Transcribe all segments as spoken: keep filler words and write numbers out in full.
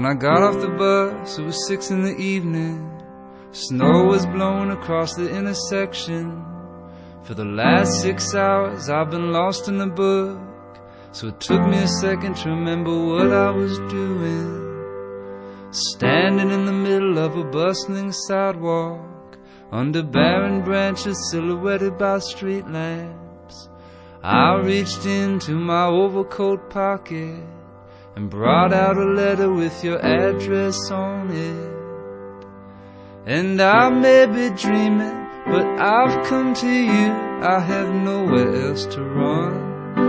When I got off the bus, it was six in the evening. Snow was blowing across the intersection. For the last six hours I've been lost in the book, so it took me a second to remember what I was doing. Standing in the middle of a bustling sidewalk, under barren branches silhouetted by street lamps, I reached into my overcoat pocket and brought out a letter with your address on it. And I may be dreaming, but I've come to you, I have nowhere else to run.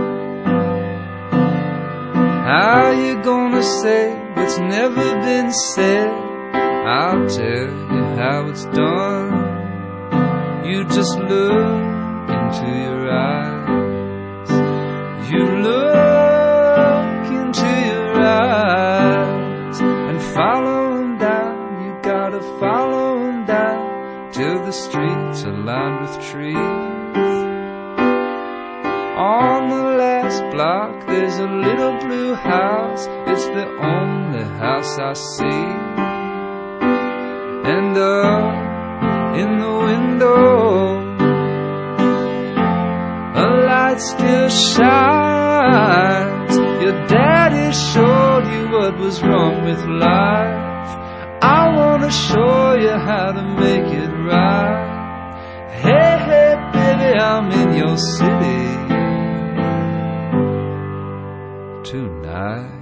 How you gonna say what's never been said? I'll tell you how it's done. You just look into your eyes. You look into your eyes and follow them down. You gotta follow them down till the streets are lined with trees. On the last block there's a little blue house. It's the only house I see. And up in the window a light still shines. Your daddy showed you what was wrong with life. I wanna show you how to make it right. Hey, hey, baby, I'm in your city tonight.